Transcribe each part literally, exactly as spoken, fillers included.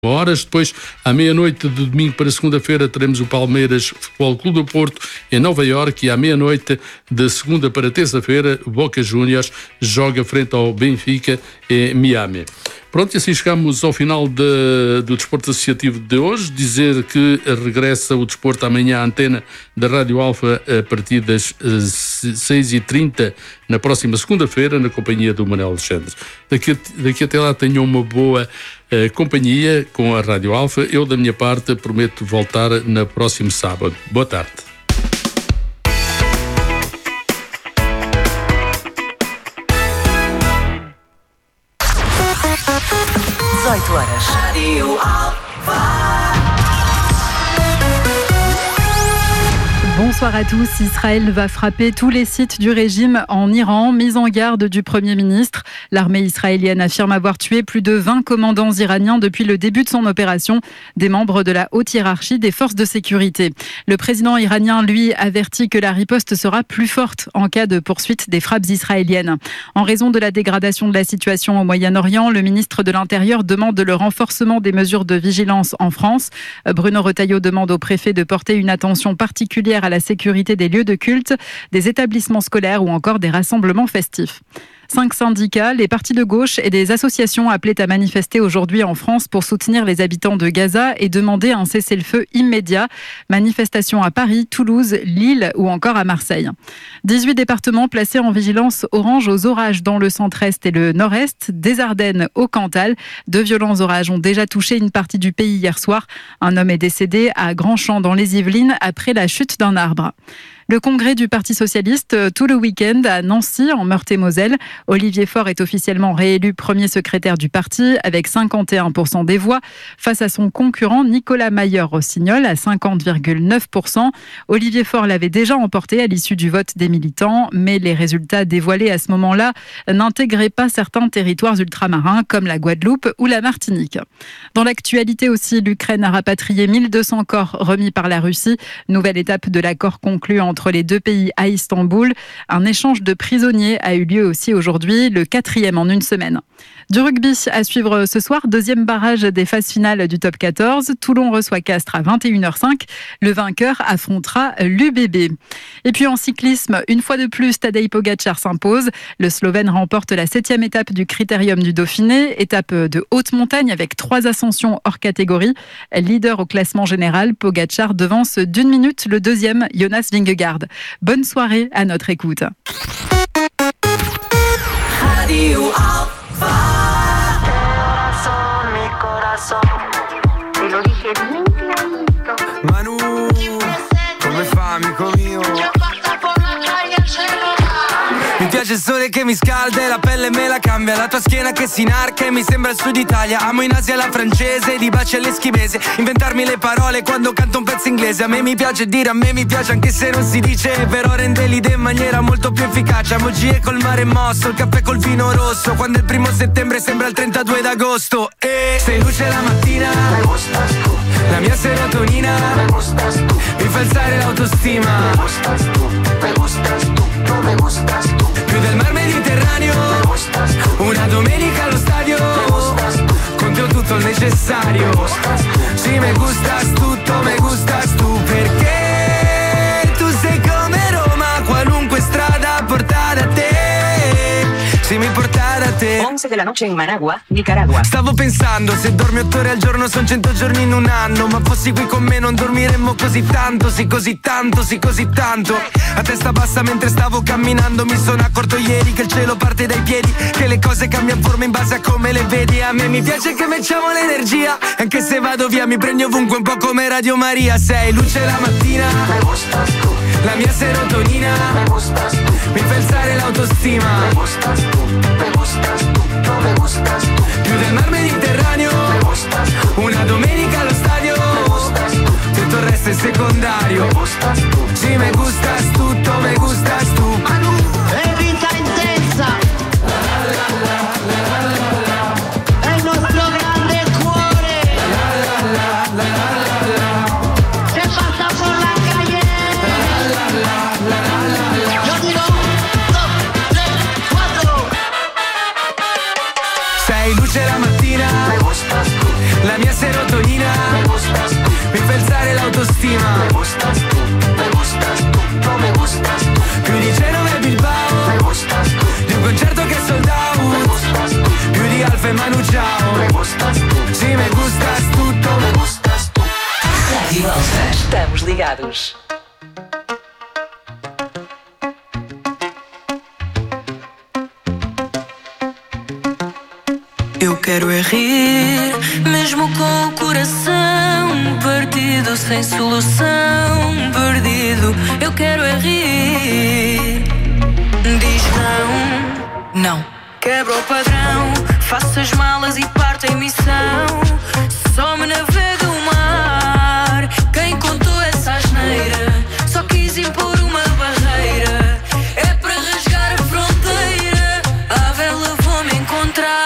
horas. Depois, à meia-noite de domingo para segunda-feira, teremos o Palmeiras Futebol Clube do Porto em Nova Iorque, e à meia-noite de segunda para terça-feira, o Boca Juniors joga frente ao Benfica em Miami. Pronto, e assim chegamos ao final de, do Desporto Associativo de hoje. Dizer que regressa o Desporto amanhã à antena da Rádio Alfa a partir das seis e trinta, na próxima segunda-feira, na companhia do Manuel Alexandre. Daqui, daqui até lá tenham uma boa uh, companhia com a Rádio Alfa. Eu, da minha parte, prometo voltar no próximo sábado. Boa tarde. dezoito horas. Rádio Alfa. Bonsoir à tous. Israël va frapper tous les sites du régime en Iran. Mise en garde du Premier ministre. L'armée israélienne affirme avoir tué plus de vingt commandants iraniens depuis le début de son opération, des membres de la haute hiérarchie des forces de sécurité. Le président iranien, lui, avertit que la riposte sera plus forte en cas de poursuite des frappes israéliennes. En raison de la dégradation de la situation au Moyen-Orient, le ministre de l'Intérieur demande le renforcement des mesures de vigilance en France. Bruno Retailleau demande au préfet de porter une attention particulière à la sécurité des lieux de culte, des établissements scolaires ou encore des rassemblements festifs. Cinq syndicats, les partis de gauche et des associations appelaient à manifester aujourd'hui en France pour soutenir les habitants de Gaza et demander un cessez-le-feu immédiat. Manifestation à Paris, Toulouse, Lille ou encore à Marseille. dix-huit départements placés en vigilance orange aux orages dans le centre-est et le nord-est, des Ardennes au Cantal. De violents orages ont déjà touché une partie du pays hier soir. Un homme est décédé à Grandchamp dans les Yvelines après la chute d'un arbre. Le congrès du Parti socialiste tout le week-end à Nancy, en Meurthe-et-Moselle. Olivier Faure est officiellement réélu premier secrétaire du parti avec cinquante et un pour cent des voix face à son concurrent Nicolas Mayer-Rossignol à cinquante virgule neuf pour cent. Olivier Faure l'avait déjà emporté à l'issue du vote des militants, mais les résultats dévoilés à ce moment-là n'intégraient pas certains territoires ultramarins comme la Guadeloupe ou la Martinique. Dans l'actualité aussi, l'Ukraine a rapatrié mille deux cents corps remis par la Russie. Nouvelle étape de l'accord conclu entre les deux pays à Istanbul. Un échange de prisonniers a eu lieu aussi aujourd'hui, le quatrième en une semaine. Du rugby à suivre ce soir, deuxième barrage des phases finales du top quatorze. Toulon reçoit Castres à vingt et une heures cinq. Le vainqueur affrontera l'U B B. Et puis en cyclisme, une fois de plus, Tadej Pogačar s'impose. Le Slovène remporte la septième étape du Critérium du Dauphiné, étape de haute montagne avec trois ascensions hors catégorie. Leader au classement général, Pogačar devance d'une minute le deuxième, Jonas Vingegaard. Bonne soirée à notre écoute. Radio Alfa. Mi corazón, te lo dije bien clarito. Manu, come fa amico mio? Mi piace il sole che mi scalda e la pelle me la cambia. La tua schiena che si inarca e mi sembra il sud Italia. Amo in Asia la francese, di baci all'eschimese. Inventarmi le parole quando canto un pezzo inglese. A me mi piace dire, a me mi piace anche se non si dice. Però rende l'idea in maniera molto più efficace. Emoji col mare mosso, il caffè col vino rosso. Quando è il primo settembre sembra il trentadue d'agosto. E sei luce la mattina, me gustas tu. La mia serotonina, me gustas tu. Mi fa alzare l'autostima, me gustas tu, me gustas tu, tu me gustas tu. Più del mar Mediterraneo, me gustas tu. Una domenica allo stadio, me gustas tu. Con te ho tutto il necessario, me gustas tu. Sì, me gustas tutto, me gustas tu. Perché tu sei come Roma, qualunque strada porta da te. Se mi porta da te. once de la noche in Managua, Nicaragua. Stavo pensando, se dormi otto ore al giorno son cento giorni in un anno. Ma fossi qui con me non dormiremmo così tanto. Sì, così tanto, sì, così tanto. A testa bassa mentre stavo camminando. Mi sono accorto ieri che il cielo parte dai piedi. Che le cose cambiano forma in base a come le vedi. A me mi piace che mettiamo l'energia. Anche se vado via mi prendi ovunque, un po' come Radio Maria. Sei luce la mattina, me gustas tu. La mia serotonina, me gustas tu. Mi fa alzare l'autostima, me gustas tu, me gustas tu, tu me gustas tu. Più del mar Mediterraneo, me gustas tu. Una domenica allo stadio, me gustas tu. Tutto il resto è secondario, me gustas tu. Sì, me gustas tutto, me gustas tu. Manu, è vita intensa. È il nostro grande cuore. Se passa por la calle. Yo digo dos, tres, cuatro. sei luce la mattina, me gustas tu. La serotonina, me gustas tú, mi fa alzare l'autostima, me gustas tú, me gustas tú, no me gustas tú, più di Genova e Bilbao, me gustas tú, di un concerto che è sold out, me gustas tú, più di Alfa e Manu Chao, me gustas tú, sì me gustas tutto, me gustas tú. Rádio Elsa, estamos ligados. Eu quero é rir, mesmo com o coração partido, sem solução, perdido. Eu quero é rir. Diz não, não. Quebra o padrão, faço as malas e parto em missão. Só me navega o mar. Quem contou essa asneira só quis impor uma barreira. É para rasgar a fronteira, à vela vou-me encontrar.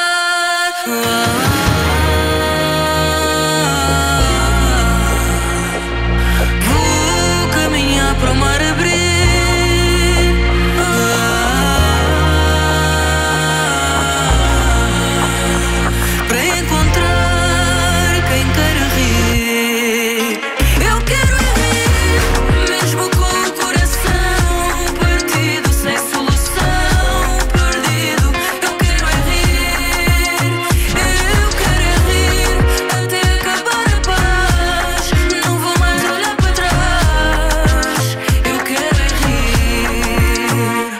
Vou caminhar para o mar abrir, para encontrar quem queira rir. Eu quero rir, mesmo com o coração partido, sem solução, perdido. Eu quero rir, eu quero rir, até acabar a paz. Não vou mais olhar para trás. Eu quero rir.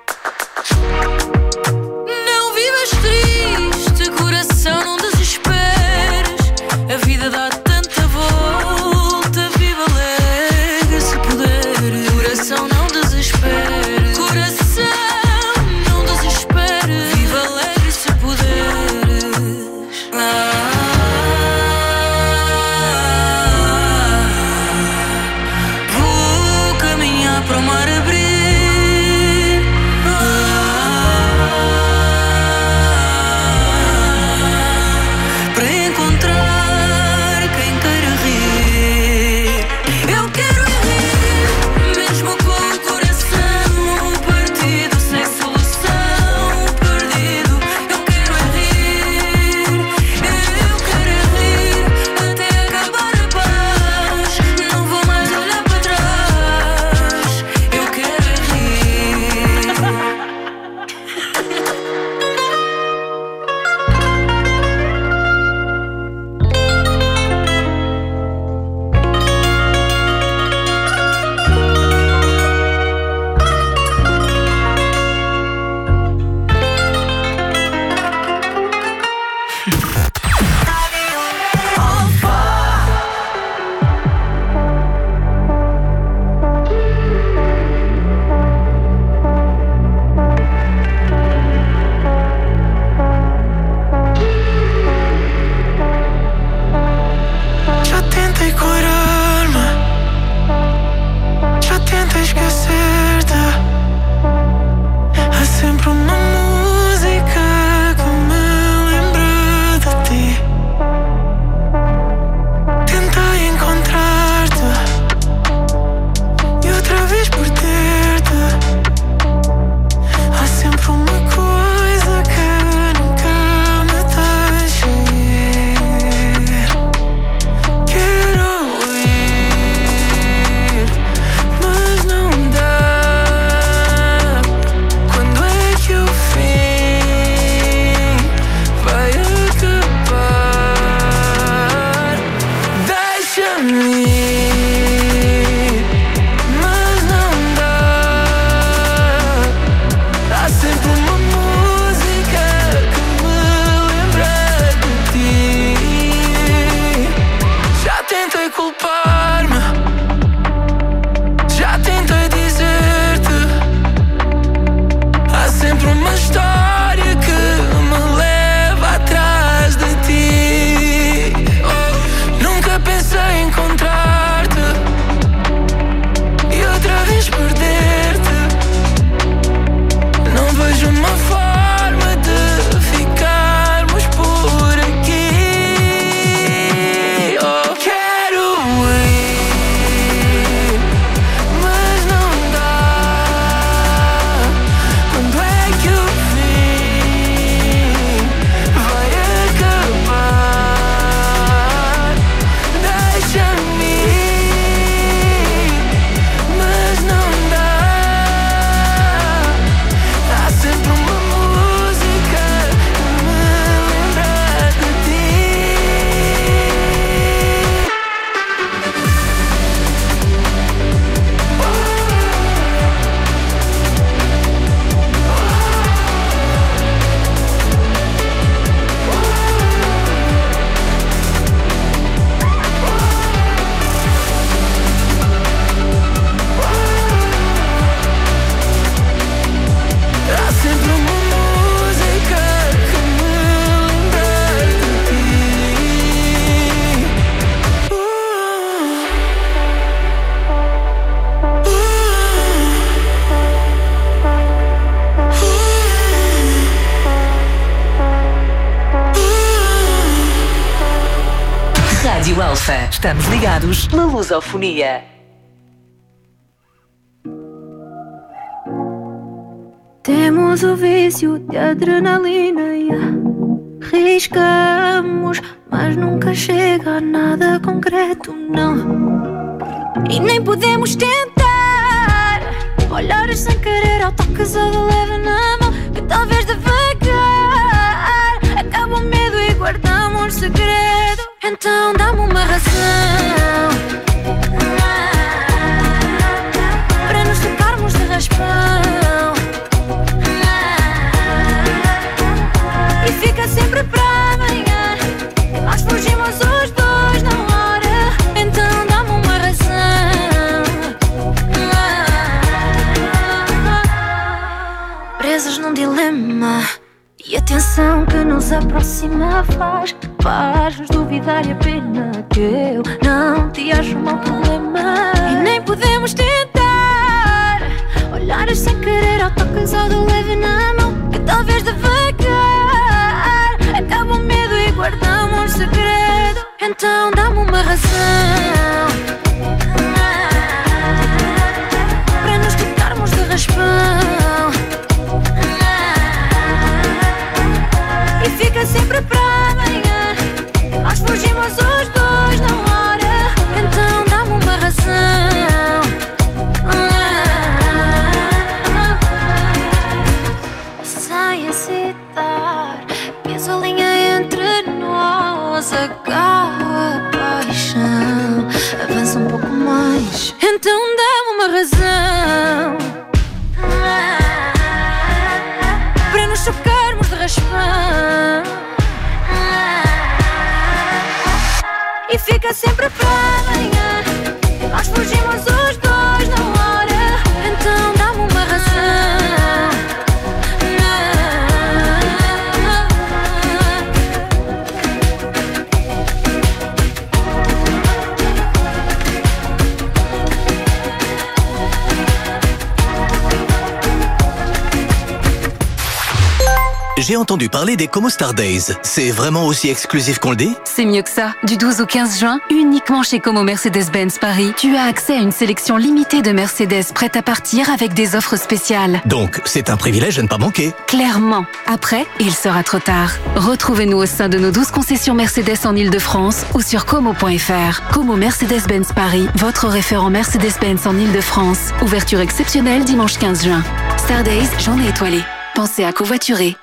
Não vivas triste, coração, não desesperes. A vida dá tanta volta, viva alegre se puderes. Coração, não desesperes. Coração, não desesperes. Viva alegre se puderes. Ah, vou caminhar para o mar abrir, para encontrar quem queira rir. Eu quero rir, mesmo com o coração partido, sem solução, perdido. Eu quero rir, eu quero rir, até acabar a paz. Não vou mais olhar para trás. Eu quero rir. Já tentei curar-me, já tentei esquecer-te. Há sempre uma música que me lembra de ti. Tentei encontrar-te e outra vez perder-te. Há sempre uma coisa que nunca me deixa ir. Quero ir, mas não dá. Quando é que o fim vai acabar? Deixa-me ir, mas não dá. Há sempre uma música que me lembra de ti. Já tentei culpar-me, já tentei dizer-te. Há sempre uma história que me leva atrás de ti. Nunca pensei em encontrar-te e outra vez perder-te. Não vejo uma forma de ficarmos por aqui. Oh, quero Rádio Alfa. Estamos ligados na lusofonia. Temos o vício de adrenalina e arriscamos, mas nunca chega a nada concreto, não. E nem podemos tentar olhar sem querer ao toque só de leve na mão, que talvez devagar acaba o medo e guardamos segredo. Então dá-me uma razão para nos tocarmos de raspão. E fica sempre para amanhã, nós fugimos os dois na hora. Então dá-me uma razão. Presos num dilema, e a tensão que nos aproxima faz Faz-nos duvidar e a pena que eu não te acho mau problema. E nem podemos tentar olhar sem querer ao toque só de leve na mão, que talvez devagar acaba o medo e guardamos segredo. Então dá-me uma razão para nos tocarmos de raspão. E fica sempre para amanhã, nós fugimos os dois na hora. Então dá-me uma razão. Sem hesitar, piso a linha entre nós, agarra a paixão, avança um pouco mais. Então dá-me uma razão para nos chocarmos de raspão. E fica sempre para amanhã, nós fugimos os dois na hora. Então dá-me uma razão. J'ai entendu parler des Como Star Days. C'est vraiment aussi exclusif qu'on le dit? C'est mieux que ça. Du douze au quinze juin, uniquement chez Como Mercedes-Benz Paris, tu as accès à une sélection limitée de Mercedes prêtes à partir avec des offres spéciales. Donc, c'est un privilège à ne pas manquer. Clairement. Après, il sera trop tard. Retrouvez-nous au sein de nos douze concessions Mercedes en Ile-de-France ou sur como point f r. Como Mercedes-Benz Paris, votre référent Mercedes-Benz en Ile-de-France. Ouverture exceptionnelle dimanche quinze juin. Star Days, journée étoilée. Pensez à covoiturer.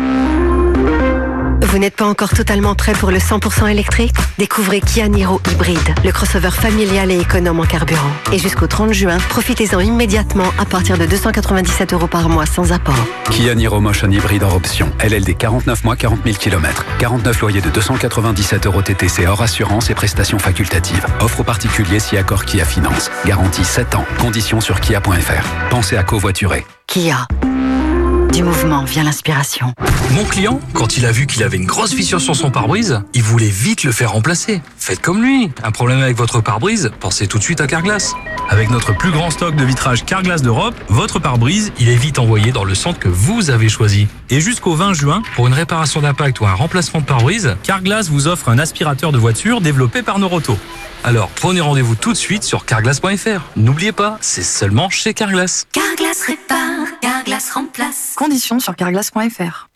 Vous n'êtes pas encore totalement prêt pour le cent pour cent électrique? Découvrez Kia Niro Hybride, le crossover familial et économe en carburant. Et jusqu'au trente juin, profitez-en immédiatement à partir de deux cent quatre-vingt-dix-sept euros par mois sans apport. Kia Niro Motion Hybride hors option. L L D quarante-neuf mois, quarante mille kilomètres. quarante-neuf loyers de deux cent quatre-vingt-dix-sept euros T T C hors assurance et prestations facultatives. Offre aux particuliers si accord Kia Finance. Garantie sept ans. Conditions sur kia point f r. Pensez à covoiturer. Kia. Du mouvement vient l'inspiration. Mon client, quand il a vu qu'il avait une grosse fissure sur son pare-brise, il voulait vite le faire remplacer. Faites comme lui. Un problème avec votre pare-brise, pensez tout de suite à Carglass. Avec notre plus grand stock de vitrage Carglass d'Europe, votre pare-brise, il est vite envoyé dans le centre que vous avez choisi. Et jusqu'au vingt juin, pour une réparation d'impact ou un remplacement de pare-brise, Carglass vous offre un aspirateur de voiture développé par Noroto. Alors prenez rendez-vous tout de suite sur carglass point f r. N'oubliez pas, c'est seulement chez Carglass. Carglass répare, Carglass remplace. Conditions sur carglass point f r.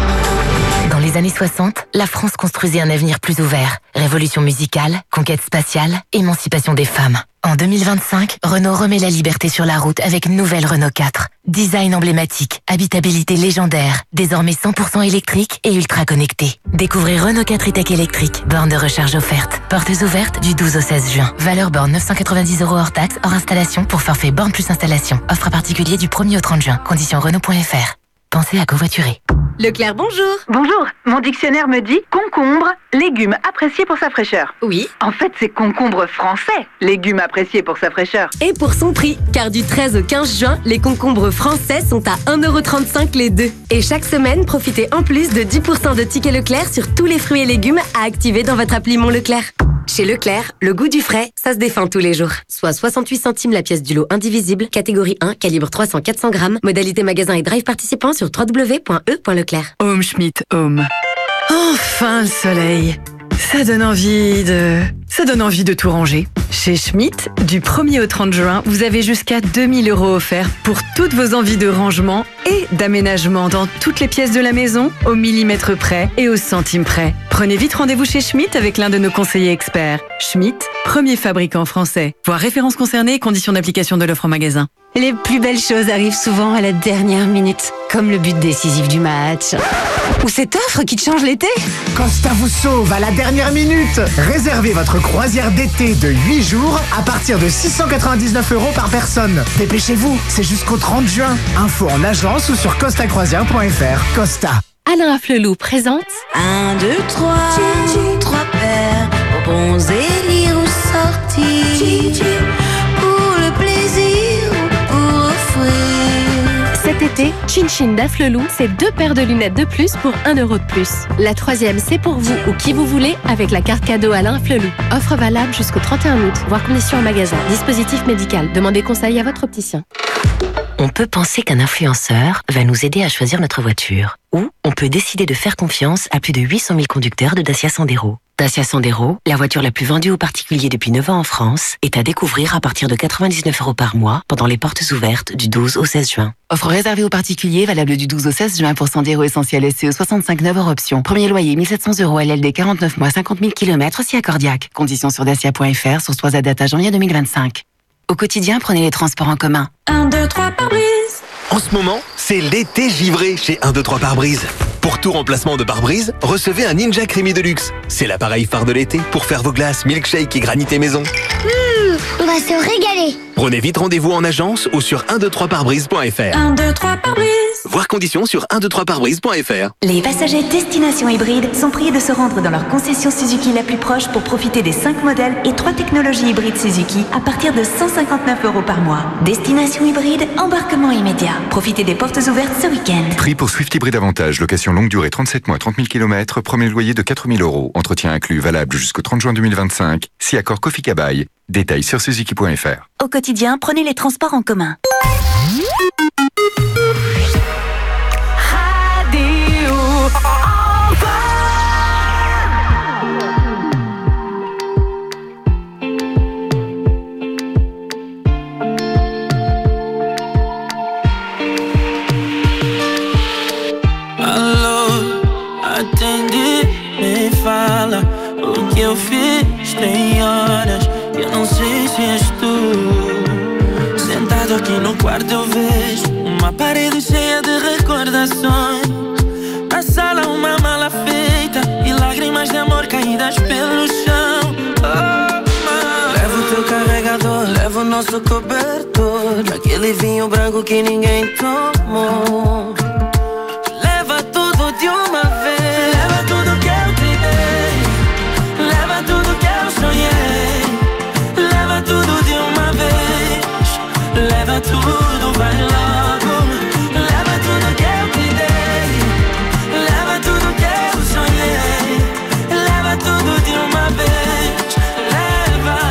Dans les années soixante, la France construisait un avenir plus ouvert. Révolution musicale, conquête spatiale, émancipation des femmes. En deux mille vingt-cinq, Renault remet la liberté sur la route avec une nouvelle Renault quatre. Design emblématique, habitabilité légendaire, désormais cent pour cent électrique et ultra connecté. Découvrez Renault quatre e-Tech électrique, borne de recharge offerte. Portes ouvertes du douze au seize juin. Valeur borne neuf cent quatre-vingt-dix euros hors taxe, hors installation pour forfait borne plus installation. Offre particulier du premier au trente juin. Conditions Renault point f r. Pensez à covoiturer. Leclerc, bonjour. Bonjour, mon dictionnaire me dit concombre, légume apprécié pour sa fraîcheur. Oui. En fait, c'est concombre français, légume apprécié pour sa fraîcheur. Et pour son prix, car du treize au quinze juin, les concombres français sont à un euro trente-cinq les deux. Et chaque semaine, profitez en plus de dix pour cent de tickets Leclerc sur tous les fruits et légumes à activer dans votre appli Mon Leclerc. Chez Leclerc, le goût du frais, ça se défend tous les jours. Soit soixante-huit centimes la pièce du lot indivisible, catégorie un, calibre trois cents à quatre cents grammes, modalité magasin et drive participant sur w w w point e point leclerc. Home Schmidt Home. Enfin le soleil. Ça donne envie de... Ça donne envie de tout ranger. Chez Schmitt, du premier au trente juin, vous avez jusqu'à deux mille euros offerts pour toutes vos envies de rangement et d'aménagement dans toutes les pièces de la maison, au millimètre près et au centime près. Prenez vite rendez-vous chez Schmitt avec l'un de nos conseillers experts. Schmitt, premier fabricant français. Voir références concernées et conditions d'application de l'offre en magasin. Les plus belles choses arrivent souvent à la dernière minute, comme le but décisif du match. Ou cette offre qui te change l'été. Costa vous sauve à la dernière minute. Réservez votre croisière d'été de huit jours à partir de six cent quatre-vingt-dix-neuf euros par personne. Dépêchez-vous, c'est jusqu'au trente juin. Info en agence ou sur costa croisière point f r. Costa. Alain Afflelou présente un, deux, trois, trois paires, bons élire ou sortir, pour le plaisir ou pour offrir. Cet été, Chin Chin d'Afflelou, c'est deux paires de lunettes de plus pour un euro de plus. La troisième, c'est pour vous ou qui vous voulez avec la carte cadeau Alain Afflelou. Offre valable jusqu'au trente et un août, voire conditions en magasin. Dispositif médical. Demandez conseil à votre opticien. On peut penser qu'un influenceur va nous aider à choisir notre voiture. Ou on peut décider de faire confiance à plus de huit cent mille conducteurs de Dacia Sandero. Dacia Sandero, la voiture la plus vendue aux particuliers depuis neuf ans en France, est à découvrir à partir de quatre-vingt-dix-neuf euros par mois pendant les portes ouvertes du douze au seize juin. Offre réservée aux particuliers, valable du douze au seize juin pour Sandero Essentiel S C E soixante-cinq neuf hors option. Premier loyer mille sept cents euros L L D quarante-neuf mois cinquante mille kilomètres si accordiaque. Conditions sur dacia point f r, source à date à janvier deux mille vingt-cinq. Au quotidien, prenez les transports en commun. un, deux, trois pare-brise. En ce moment, c'est l'été givré chez un, deux, trois pare-brise. Pour tout remplacement de pare-brise, recevez un Ninja Creamy Deluxe. C'est l'appareil phare de l'été pour faire vos glaces, milkshake et granité maison. Mmh, on va se régaler. Prenez vite rendez-vous en agence ou sur un deux trois pare-brise point f r. un, deux, trois pare-brise. Voir conditions sur un deux trois pare-brise point f r. Les passagers Destination Hybride sont priés de se rendre dans leur concession Suzuki la plus proche pour profiter des cinq modèles et trois technologies hybrides Suzuki à partir de cent cinquante-neuf euros par mois. Destination Hybride, embarquement immédiat. Profitez des portes ouvertes ce week-end. Prix pour Swift Hybride Avantage, location longue durée trente-sept mois, trente mille kilomètres, premier loyer de quatre mille euros. Entretien inclus, valable jusqu'au trente juin deux mille vingt-cinq. Si accord Kofi Kabaï. Détails sur suzuki point f r. Au quotidien, prenez les transports en commun. Atende, me fala o que eu fiz. Tem horas que eu não sei se és tu. Sentado aqui no quarto eu vejo uma parede cheia de recordações. Na sala uma mala feita e lágrimas de amor caídas pelo chão. Oh, leva o teu carregador, leva o nosso cobertor, aquele vinho branco que ninguém tomou. Leva tudo de uma vez. Leva tudo que eu te dei. Leva tudo que eu sonhei. Leva tudo de uma vez. Leva tudo, vai logo. Leva tudo que eu te dei. Leva tudo que eu sonhei. Leva tudo de uma vez. Leva,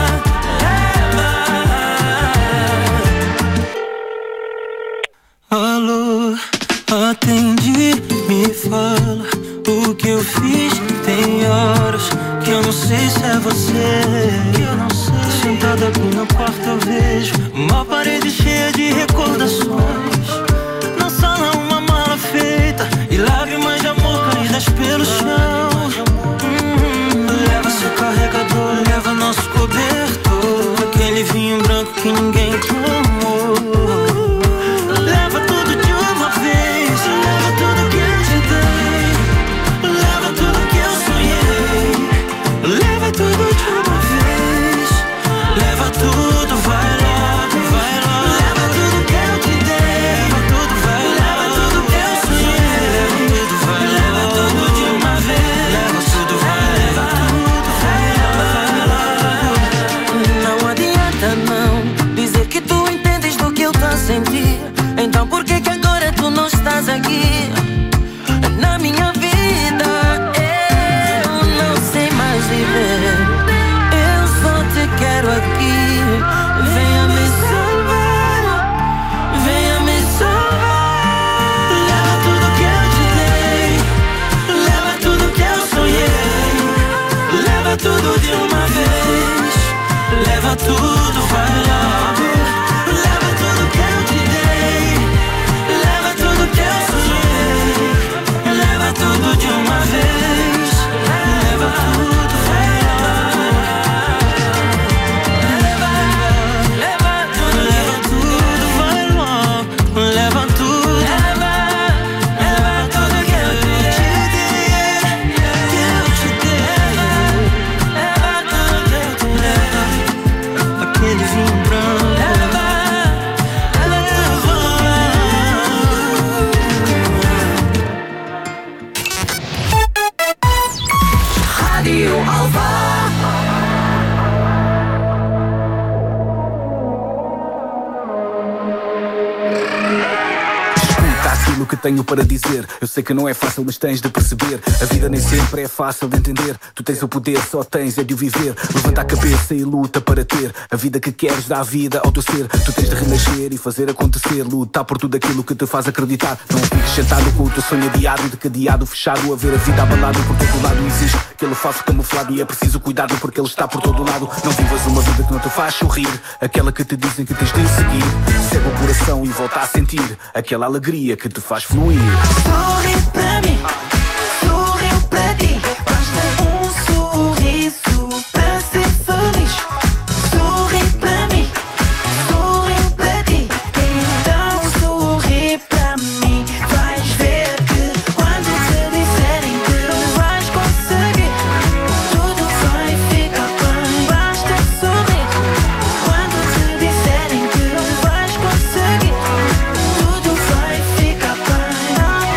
leva. Alô, atende, me fala o que eu fiz. Tem horas que eu não sei se é você. Que eu não sei. Sentado aqui no quarto eu vejo uma parede cheia de recordações. Na sala uma mala feita e lágrimas de amor caídas pelo chão. Hum, leva seu carregador, leva nosso cobertor, aquele vinho branco que ninguém tomou. Leva tudo de uma vez. Leva tudo que eu te dei. Leva tudo que eu sonhei. Leva tudo de uma vez. Leva tudo, vai logo, vai logo. Leva tudo que eu te dei. leva tudo, vai logo. Leva tudo que eu te dei, leva tudo que eu sonhei, leva tudo de uma vez, leva tudo, vai logo. Leva, leva tudo, leva tudo, vai logo. Leva tudo, leva, leva tudo que eu te dei, que eu te dei, leva tudo que eu te dei, aquele vinho branco. Rádio Alva. Escuta aquilo que tenho para dizer. Eu sei que não é fácil, mas tens de perceber. A vida nem sempre é fácil de entender. Tu tens o poder, só tens é de o viver. Levanta a cabeça e luta para ter a vida que queres, dá vida ao teu ser. Tu tens de renascer e fazer acontecer. Lutar por tudo aquilo que te faz acreditar. Não fiques sentado com o teu sonho adiado, decadeado, fechado, a ver a vida abalado. Por todo lado existe aquele falso camuflado e é preciso cuidado porque ele está por todo lado. Não vivas uma vida que não te faz sorrir, aquela que te dizem que tens de seguir. Segue o coração e volta a sentir aquela alegria que te faz fluir. Sorri pra mim, sorriu pra ti. Basta um sorriso pra ser feliz. Sorri pra mim, sorriu pra ti. Então sorri pra mim. Vais ver que quando te disserem que não vais conseguir, tudo vai ficar bem. Basta sorrir. Quando te disserem que não vais conseguir, tudo vai ficar bem.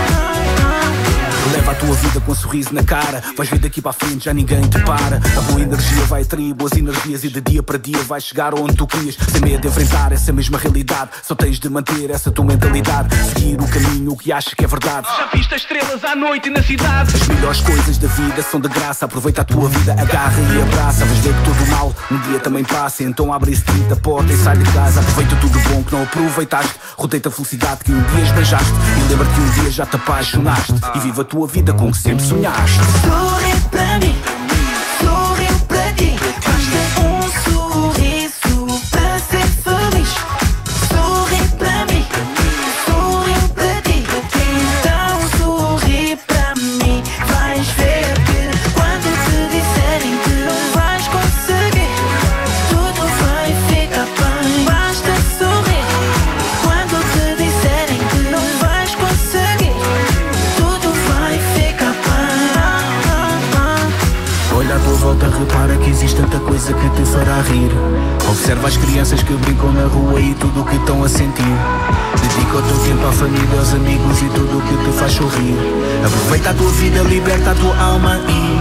Leva a tua vida com um sorriso na cara. Vais ver daqui para a frente, já ninguém te para. A boa energia vai atrair boas energias e de dia para dia vais chegar onde tu querias. Sem medo de enfrentar essa mesma realidade. Só tens de manter essa tua mentalidade. Seguir o caminho que achas que é verdade. Já viste as estrelas à noite e na cidade? As melhores coisas da vida são de graça. Aproveita a tua vida, agarra e abraça. Vais ver que todo o mal um dia também passa. Então abre esse trinta porta e sai de casa. Aproveita tudo bom que não aproveitaste. Rodeia-te a felicidade que um dia esbanjaste. E lembra-te que um dia já te apaixonaste. E viva a tua vida com o que sempre sonhaste. Sorri pra mim, sorriu pra ti. Basta um sorriso pra ser feliz. Sorri pra mim, sorriu pra ti. Então sorri pra mim. Vais ver que quando te disserem que não vais conseguir, tudo vai ficar bem. Basta sorrir. Quando te disserem que não vais conseguir, tudo vai ficar bem. Olha à tua volta, repara que existe tanta coisa que te fará rir. Observa as crianças que brincam na rua e tudo o que estão a sentir. Dedica o teu tempo à família, aos amigos e tudo o que te faz sorrir. Aproveita a tua vida, liberta a tua alma e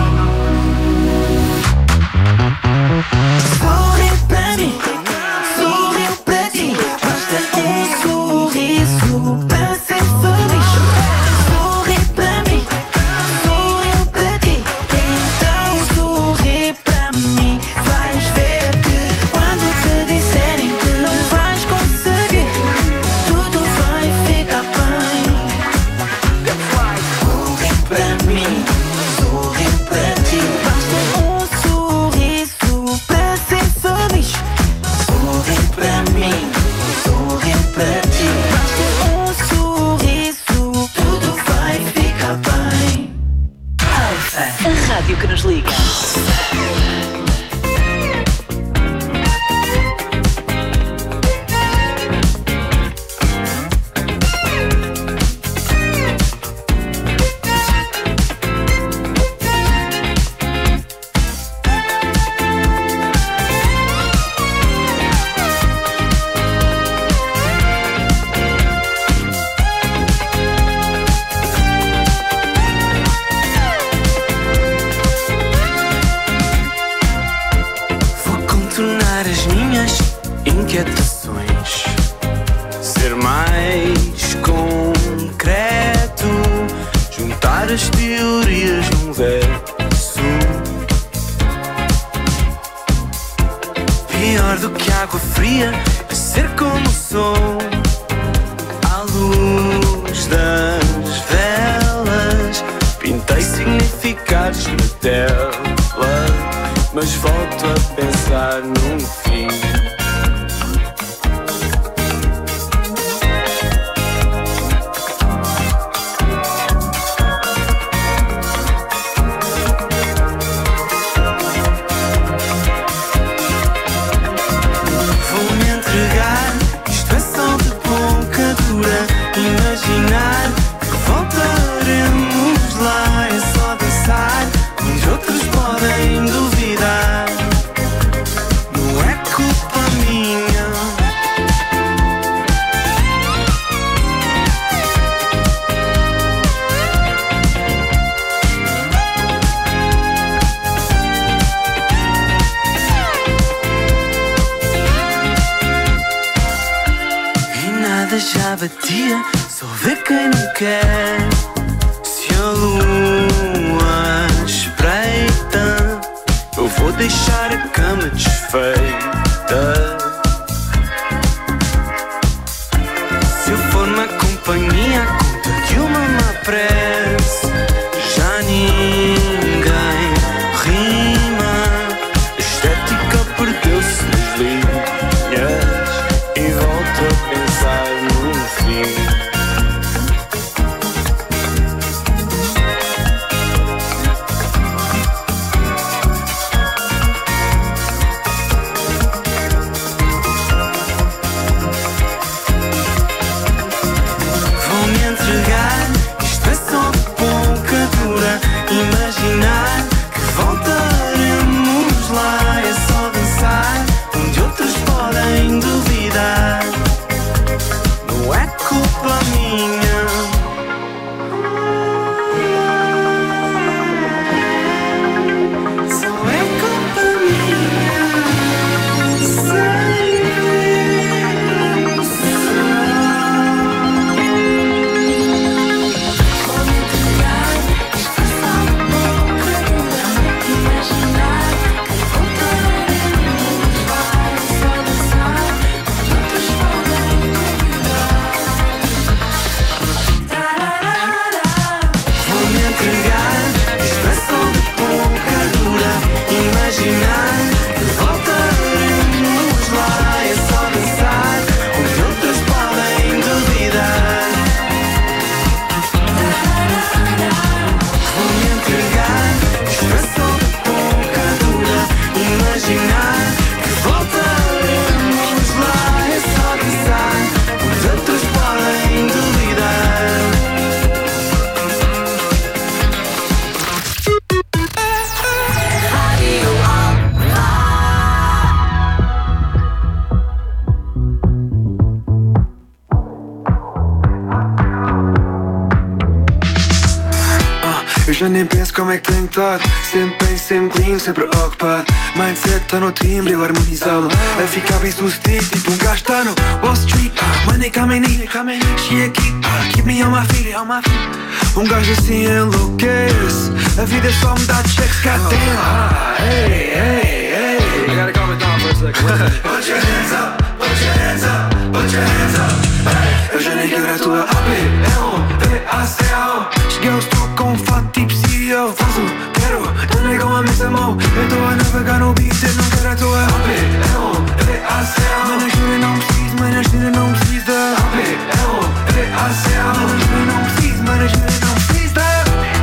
sorri pra mim, sorriu pra ti. Basta um sorriso pra ser feliz. Sorri pra mim, sorriu pra ti. Então sorri pra mim. Vais ver que quando te disserem que não vais conseguir, tudo vai ficar bem. Sorri pra mim, sorriu pra ti. Basta um sorriso pra ser feliz. Sorri pra mim, sorriu pra ti. Basta um sorriso, tudo vai ficar bem. A rádio que nos liga. Vou contornar as minhas inquietações, ser mais concreto, juntar as teorias num verso. Pior do que água fria é ser como sou, à luz das velas. Pintei significados na tela, mas volto a pensar num fim. Vou-me entregar, isto é só de pouca dura. Imaginar que voltaremos lá, é só dançar, os outros podem duvidar. Não é culpa minha. E nada já batia, só vê quem não quer. Se a lua espreita, eu vou deixar a cama desfeita. Se eu for uma companhia, a conta que uma má prece, já ninguém rima. A estética perdeu-se nas linhas e volto a pensar no fim. Vou-me entregar, isto é só de pouca dura. Imaginar que voltaremos lá, é só dançar, onde outros podem duvidar. Não é culpa minha. Só é culpa minha. Sei Vou-me entregar, isto é só de pouca dura. Imaginar que voltaremos lá, é só dançar, onde outros podem duvidar. Vou-me entregar, isto é só de pouca dura. Imaginar que voltaremos lá, é só dançar, onde outros podem duvidar. Vou-me entregar, isto é só de pouca dura. Imaginar que voltaremos lá, é só dançar, onde outros podem duvidar. Eu já nem penso como é que tenho estado. Sempre bem, sempre clean, sempre ocupado. Mindset tá no timbre, eu harmonizá-lo. A ficar bem sucedido, tipo um gajo tá no Wall Street. Money coming in, she aqui, keep me on my feet. Um gajo assim enlouquece. A vida só me dá checks, goddamn. Hey, hey, hey, I gotta calm it down for a second. Put your hands up, put your hands up, put your hands up. Hey, eu já nem quero a tua A P, é um P A C A O. Cheguei ao estou com um fato tipo C E O. Faço, quero, eu negam a minha mão. Eu tô a navegar no beat, eu não quero a tua A P, é um P A C A O. Mano, eu juro, eu não preciso, mano, eu juro, eu não preciso da A P, é um P A C A O. Mano, eu juro, eu não preciso, mano, eu juro, eu não preciso da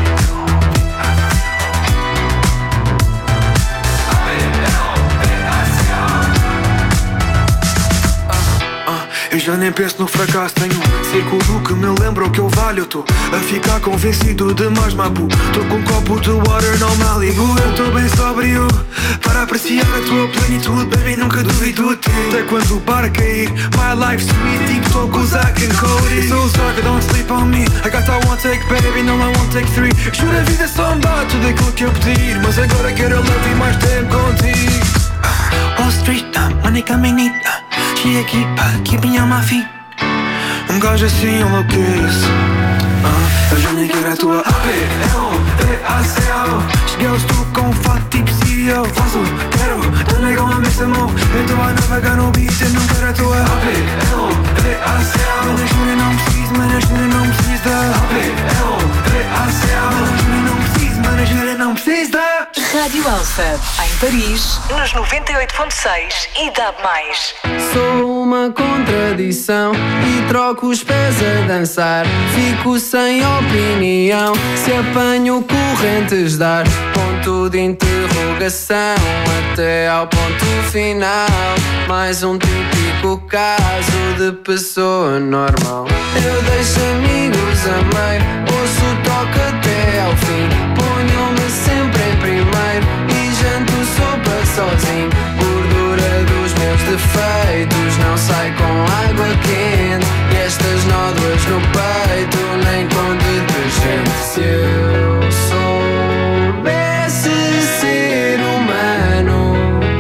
eu já nem penso no fracasso, tenho um círculo que me lembra o que eu valho. Tô a ficar convencido demais, mapu. Tô com um copo de water, não Malibu. Eu tô bem sóbrio para apreciar a tua plenitude, baby, nunca duvido de ti. Até quando o bar cair, my life's sweet, deep, tô com o Zack and Cody. So sucker, don't sleep on me, I got that one take, baby, no I won't take three. Juro a vida só me dá tudo aquilo que eu pedir, mas agora quero love e mais tempo contigo. Wall Street, money coming in, she aqui, keep me on my feet. Um gajo assim enlouquece. uh, Eu já nem quero a tua A P, é um P A C A O. Cheguei ao estou com um fato tipo C E O. Faço, quero, eu negam a minha mão. Eu tô a navegar no beat, eu não quero a tua A P, é um P A C A O. Mas eu juro, eu não preciso. preciso, mano, a jura não preciso da L P, L O, D A C A. Mano, a jura não preciso, mano, a jura não preciso da Rádio Alfa, em Paris, nos noventa e oito ponto seis e dá mais. Sou uma contradição e troco os pés a dançar. Fico sem opinião se apanho correntes de ar. Ponto de interrogação até ao ponto final. Mais um típico caso de pessoa normal. Eu deixo amigos a meio, ouço o toque até ao fim. Ponho-me sempre em primeiro e janto sopa sozinho. Gordura dos meus defeitos não sai com água quente. E estas nódoas no peito nem com detergente. Se eu soubesse ser humano,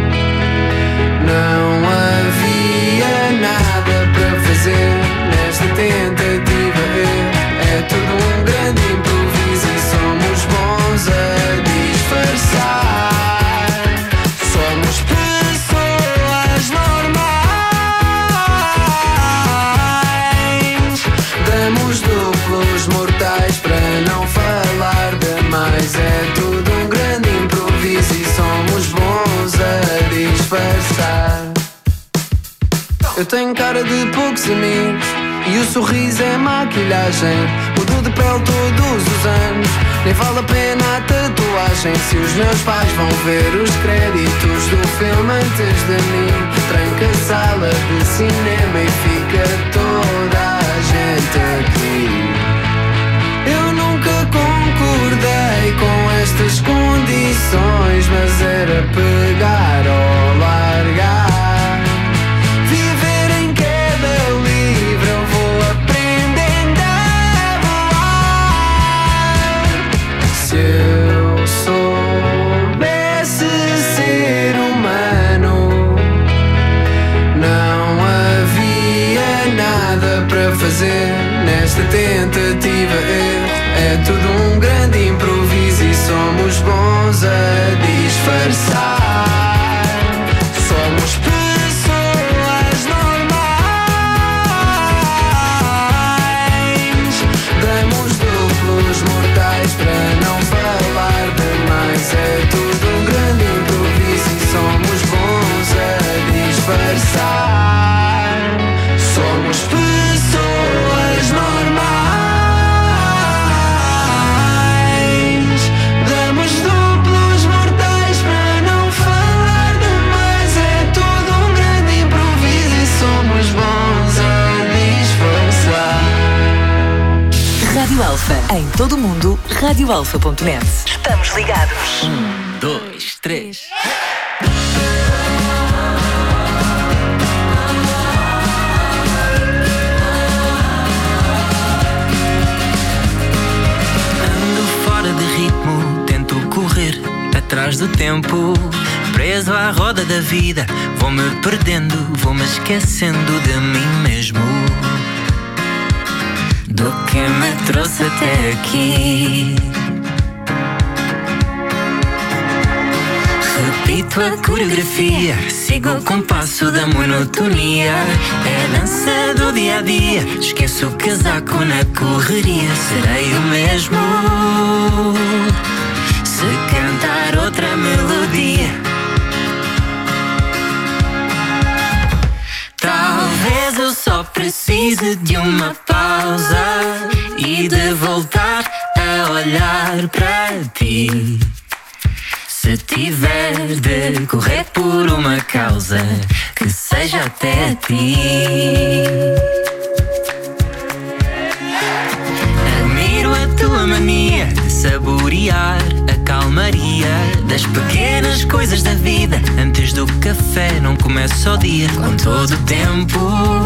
não havia nada para fazer nesta tentativa. É tudo um grande improviso e somos bons a disfarçar. Somos pessoas normais. Damos duplos mortais para não falar demais. É tudo um grande improviso e somos bons a disfarçar. Eu tenho cara de poucos amigos e o sorriso é maquilhagem. Mudo de pele todos os anos, nem vale a pena a tatuagem. Se os meus pais vão ver os créditos do filme antes de mim, tranca a sala de cinema e fica toda a gente aqui. Eu nunca concordei com estas condições, mas era pegar ou largar. Fazer nesta tentativa erro. É tudo um grande improviso e somos bons a disfarçar. Somos pessoas normais. Damos duplos mortais para não falar demais. É tudo um grande improviso e somos bons a disfarçar. Somos pessoas normais. Damos duplos mortais para não falar demais. É tudo um grande improviso e somos bons a disfarçar. Rádio Alfa, em todo o mundo, rádio alfa ponto net. Estamos ligados. Um, dois, três. Correr atrás do tempo, preso à roda da vida. Vou-me perdendo, vou-me esquecendo de mim mesmo, do que me trouxe até aqui. Repito a coreografia, sigo o compasso da monotonia. É a dança do dia a dia, esqueço o casaco na correria. Serei o mesmo se cantar outra melodia. Talvez eu só precise de uma pausa e de voltar a olhar para ti. Se tiver de correr por uma causa, que seja até ti. Admiro a tua mania de saborear a calmaria das pequenas coisas da vida. Antes do café não começa o dia com todo o tempo,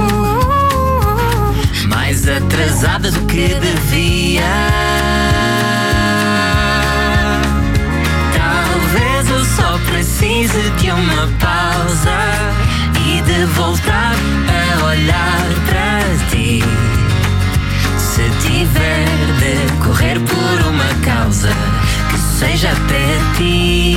mais atrasada do que devia. Talvez eu só precise de uma pausa e de voltar a olhar para ti. Se tiver de correr por uma causa, que seja até ti.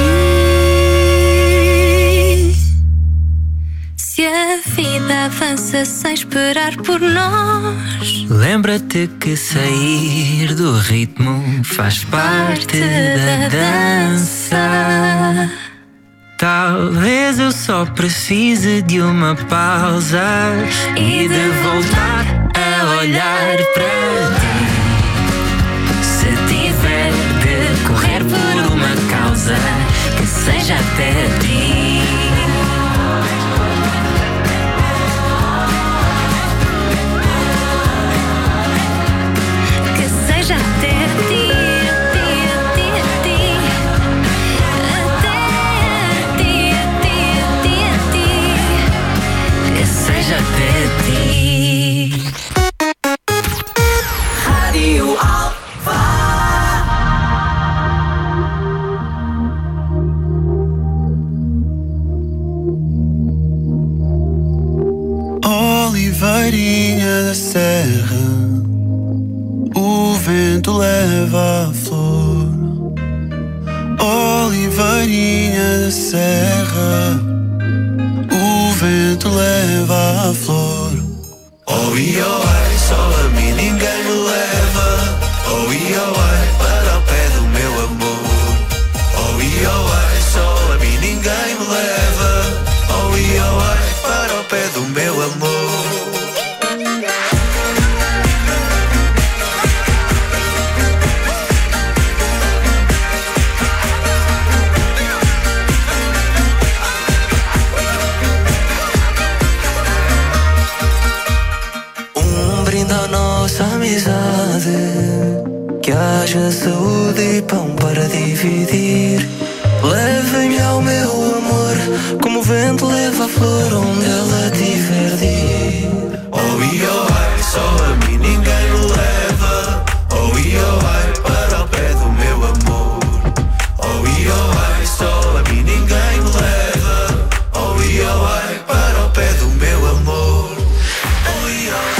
Se a vida avança nada sem esperar por nós. Lembra-te que sair do ritmo faz parte da dança. Talvez eu só precise de uma pausa e de voltar a olhar para ti. Se tiver de correr por uma causa, que seja até ti. Que seja até ti. Até ti. Rádio Alfa. Oliveirinha da serra, o vento leva a flor. Oliveirinha da serra, o vento leva a flor. Oh, e oh, ai, só a mim ninguém me leva. Oh, e oh, ai, para o pé do meu amor. Oh, e oh, ai, só a mim ninguém me leva. Oh, e oh, ai, para o pé do meu amor. Amizade, que haja saúde e pão para dividir. Levem-me ao meu amor, como o vento leva a flor onde ela tiver de ir. Oh, e oh, ai, só a mim ninguém me leva. Oh, e oh, ai, para o pé do meu amor. Oh, e oh, ai, só a mim ninguém me leva. Oh, e oh, ai, para o pé do meu amor. Oh, e oh, ai.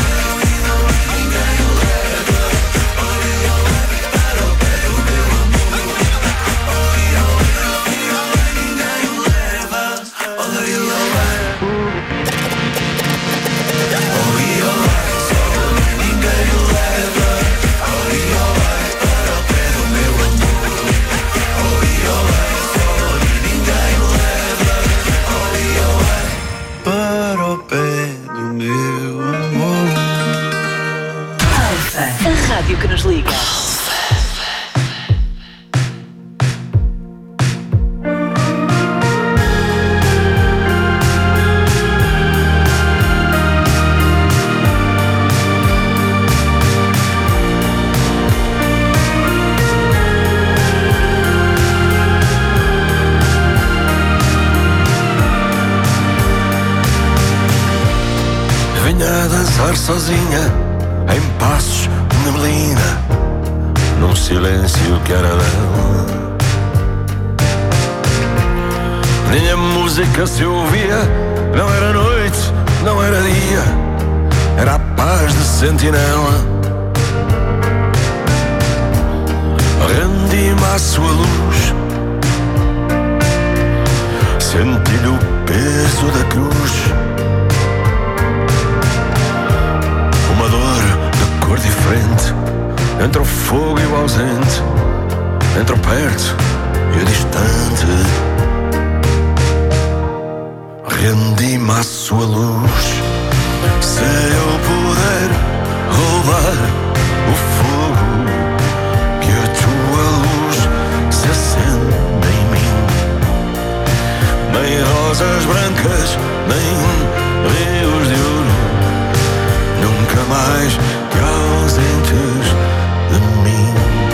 Que nos liga. Vinha a dançar sozinha em passos de neblina, num silêncio que era dela. Nem a música se ouvia, não era noite, não era dia, era a paz de sentinela. Rendi-me à sua luz, senti-lhe o peso da cruz. Uma dor de cor diferente, entre o fogo e o ausente, entre o perto e o distante. Rendi-me à sua luz. Se eu puder roubar o fogo, que a tua luz se acenda em mim. Nem rosas brancas, nem rios de ouro, nunca mais te ausentes de mim.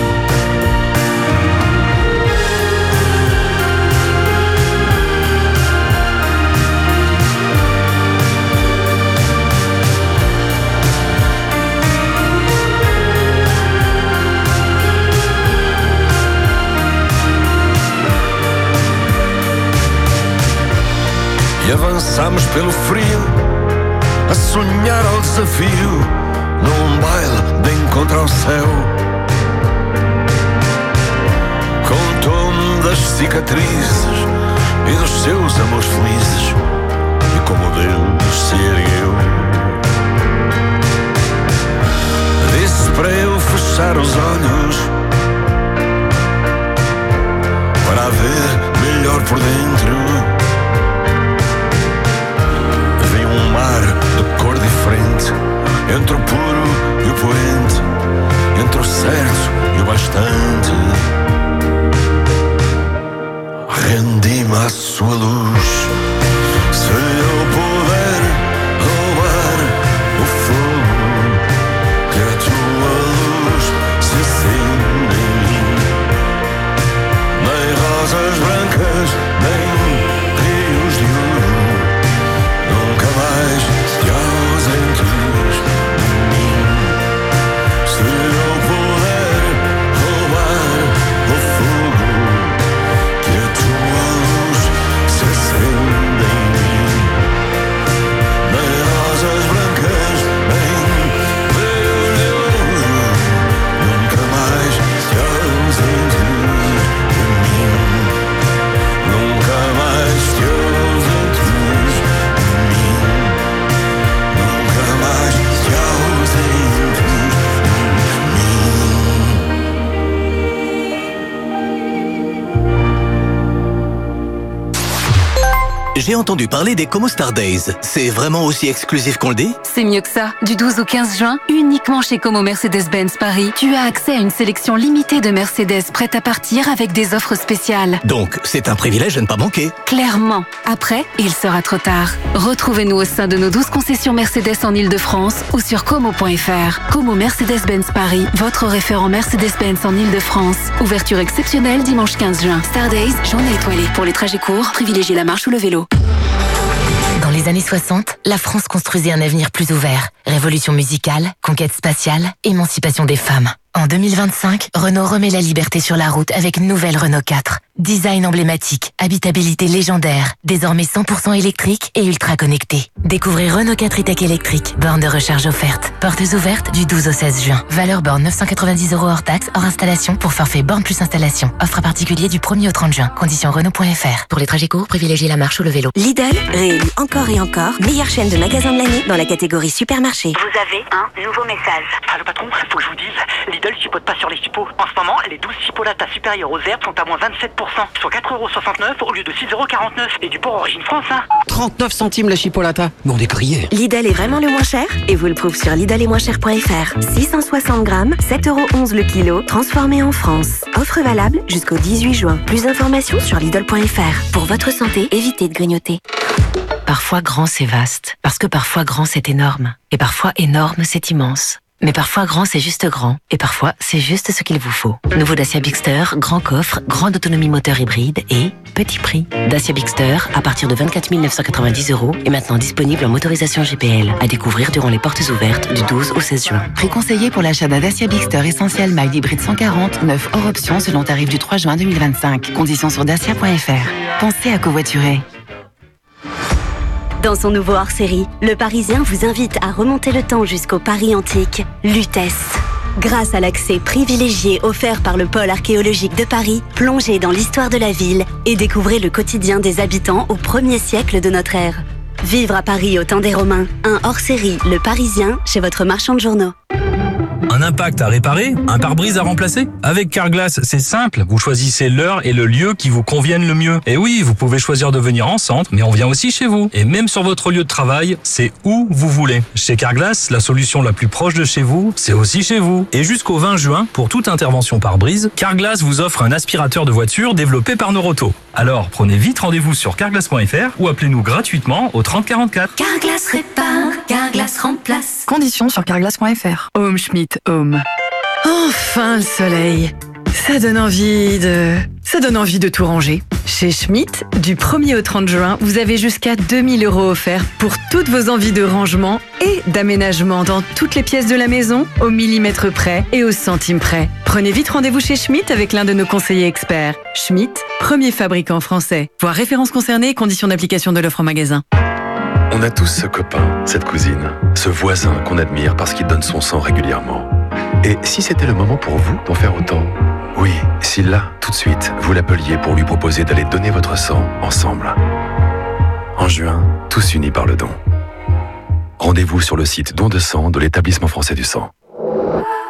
E avançamos pelo frio, a sonhar ao desafio, num baile de encontro ao céu. Contou-me das cicatrizes e dos seus amores felizes, e como Deus se ergueu. para eu fechar os olhos, para ver melhor por dentro. Vi um mar de cor diferente, entre o puro e o poente, entre o certo e o bastante. Rendi-me à sua luz. Se eu puder roubar o fogo que a tua luz se acende em mim, nem rosas brancas, nem rios de ouro nunca mais te ausentes de mim. Se eu puder roubar o fogo que a tua luz se acende em mim, nem rosas brancas, nem rios de ouro nunca mais te ausentes de mim, nunca mais te ausentes de mim, nunca mais te ausentes de mim. J'ai entendu parler des Como Star Days. C'est vraiment aussi exclusif qu'on le dit? C'est mieux que ça. Du douze au quinze juin, uniquement chez Como Mercedes-Benz Paris, tu as accès à une sélection limitée de Mercedes prêtes à partir avec des offres spéciales. Donc, c'est un privilège à ne pas manquer. Clairement. Après, il sera trop tard. Retrouvez-nous au sein de nos douze concessions Mercedes en Ile-de-France ou sur como point f r. Como Mercedes-Benz Paris, votre référent Mercedes-Benz en Ile-de-France. Ouverture exceptionnelle dimanche quinze juin. Star Days, journée étoilée. Pour les trajets courts, privilégiez la marche ou le vélo. Dans les années soixante, la France construisait un avenir plus ouvert. Révolution musicale, conquête spatiale, émancipation des femmes. En deux mille vingt-cinq, Renault remet la liberté sur la route avec une nouvelle Renault quatre. Design emblématique, habitabilité légendaire, désormais cent pour cent électrique et ultra connecté. Découvrez Renault quatre e-tech électrique, borne de recharge offerte. Portes ouvertes du douze au seize juin. Valeur borne neuf cent quatre-vingt-dix euros hors taxe, hors installation pour forfait borne plus installation. Offre à particulier du premier au trente juin. Conditions Renault point f r. Pour les trajets courts, privilégiez la marche ou le vélo. Lidl, réélu encore et encore, meilleure chaîne de magasins de l'année dans la catégorie supermarché. Vous avez un nouveau message. Ah, le patron, faut que je vous dise, Lidl chipote pas sur les chipots. En ce moment, les douze chipolatas supérieures aux herbes sont à moins vingt-sept pour cent, soit quatre euros soixante-neuf au lieu de six euros quarante-neuf. Et du porc origine France, hein. trente-neuf centimes la chipolata. Mais on est grillés. Lidl est vraiment le moins cher et vous le prouve sur lidl et moins cher point f r. six cent soixante grammes, sept euros onze le kilo, transformé en France. Offre valable jusqu'au dix-huit juin. Plus d'informations sur lidl point f r. Pour votre santé, évitez de grignoter. Parfois grand c'est vaste, parce que parfois grand c'est énorme, et parfois énorme c'est immense. Mais parfois grand c'est juste grand, et parfois c'est juste ce qu'il vous faut. Nouveau Dacia Bigster, grand coffre, grande autonomie moteur hybride et petit prix. Dacia Bigster à partir de vingt-quatre mille neuf cent quatre-vingt-dix euros est maintenant disponible en motorisation G P L. À découvrir durant les portes ouvertes du douze au seize juin. Prix conseillé pour l'achat d'un Dacia Bigster Essentiel Mild Hybride cent quarante, neuf hors option selon tarif du trois juin deux mille vingt-cinq. Conditions sur dacia point f r. Pensez à covoiturer. Dans son nouveau hors-série, Le Parisien vous invite à remonter le temps jusqu'au Paris antique, Lutèce. Grâce à l'accès privilégié offert par le pôle archéologique de Paris, plongez dans l'histoire de la ville et découvrez le quotidien des habitants au premier siècle de notre ère. Vivre à Paris au temps des Romains, un hors-série Le Parisien chez votre marchand de journaux. Un impact à réparer? Un pare-brise à remplacer? Avec Carglass, c'est simple. Vous choisissez l'heure et le lieu qui vous conviennent le mieux. Et oui, vous pouvez choisir de venir en centre, mais on vient aussi chez vous. Et même sur votre lieu de travail, c'est où vous voulez. Chez Carglass, la solution la plus proche de chez vous, c'est aussi chez vous. Et jusqu'au vingt juin, pour toute intervention pare-brise, Carglass vous offre un aspirateur de voiture développé par Noroto. Alors, prenez vite rendez-vous sur carglass point f r ou appelez-nous gratuitement au trente quarante-quatre. Carglass répare, Carglass remplace. Conditions sur carglass point f r. Home Schmidt Home. Enfin le soleil. Ça donne envie de... Ça donne envie de tout ranger. Chez Schmitt, du premier au trente juin, vous avez jusqu'à deux mille euros offerts pour toutes vos envies de rangement et d'aménagement dans toutes les pièces de la maison, au millimètre près et au centime près. Prenez vite rendez-vous chez Schmitt avec l'un de nos conseillers experts. Schmitt, premier fabricant français. Voir références concernées et conditions d'application de l'offre en magasin. On a tous ce copain, cette cousine, ce voisin qu'on admire parce qu'il donne son sang régulièrement. Et si c'était le moment pour vous d'en faire autant? Oui, si là, tout de suite, vous l'appeliez pour lui proposer d'aller donner votre sang ensemble. En juin, tous unis par le don. Rendez-vous sur le site Don de sang de l'Établissement français du sang.